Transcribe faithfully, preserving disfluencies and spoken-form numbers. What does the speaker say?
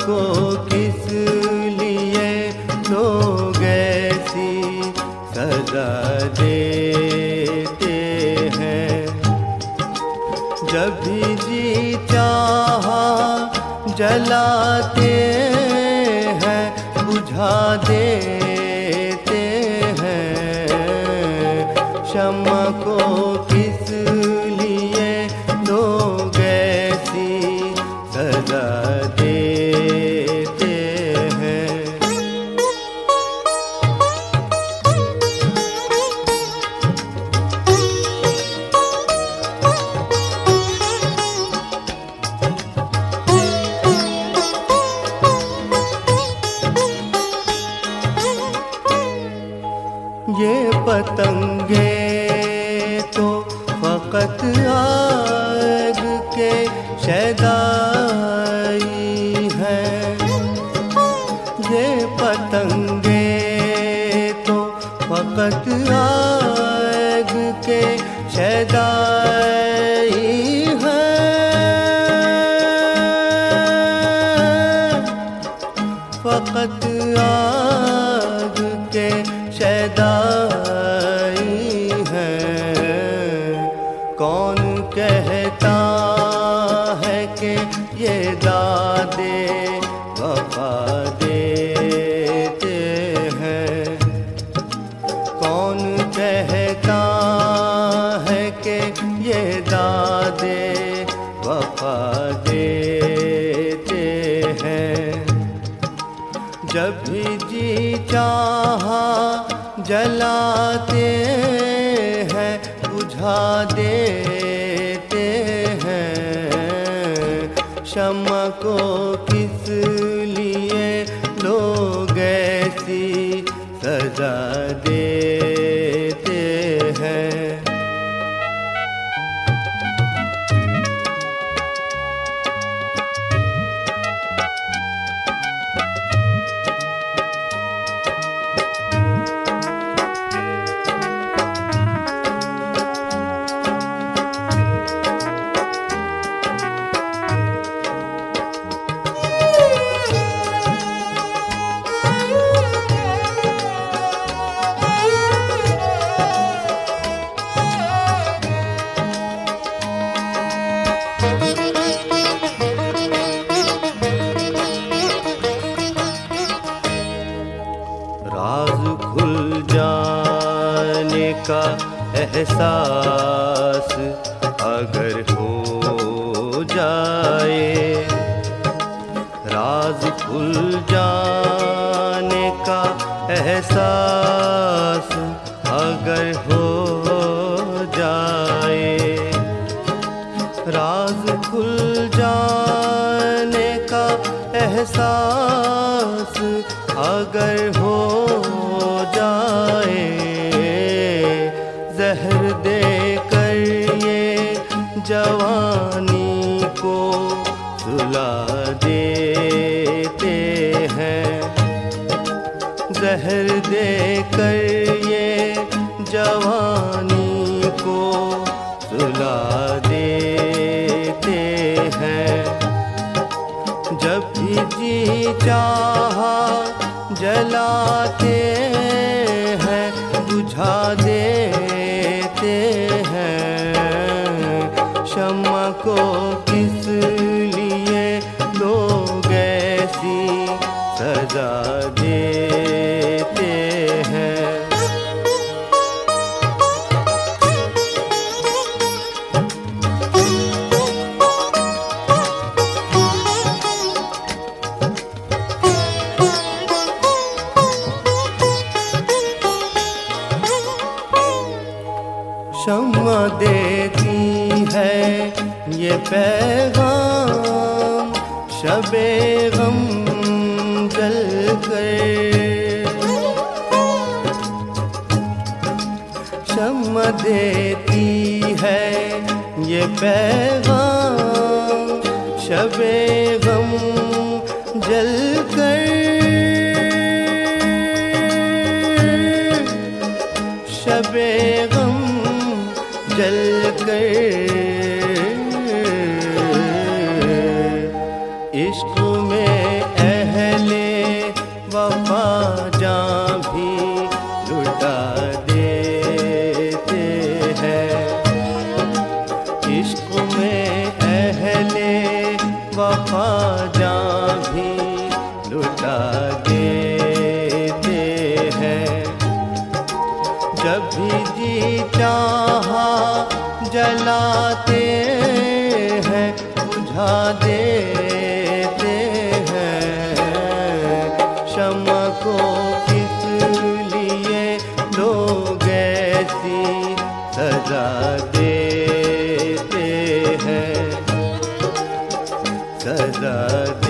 को किस लिए लोग ऐसी सजा देते हैं। जब भी जी चाहा जलाते हैं, बुझा देते हैं। शम्मा को किस लिए लोग ऐसी सजा देते हैं। ये पतंगे तो फकत आग के शैदाई हैं। ये पतंगे तो फकत आग के शैदाई हैं। फकत आग के शैदाई हैं। कौन कहता है कि ये दादे वफा देते हैं। कौन कहता है कि ये दादे वफा देते हैं। जब भी जी चाहा जलाते हैं, बुझा देते हैं। शम्मा को किस लिए लोग ऐसी सजा देते हैं। राज खुल जाने का एहसास अगर हो जाए, राज खुल जाने का एहसास अगर हो जाए। राज खुल जाने का एहसास अगर हो जाए। जहर देकर ये जवानी को सुला देते हैं। जहर देकर ये जवानी को सुला देते हैं। जब भी जी चाहा जलाते हैं, बुझा देते हैं। शम्मा को किस लिए लोग ऐसी सजा देते हैं। शम्मा देती है ये पैगाम शबे गम जल कर। शम्मा देती है ये पैगाम शबे गम जल कर। शबे गम जल कर इश्क में वफा जान भी लुटा देते हैं। जब भी जी चाहा जलाते हैं, बुझा देते हैं। शम्मा को किस लिए लोग ऐसी सजा देते हैं, सजा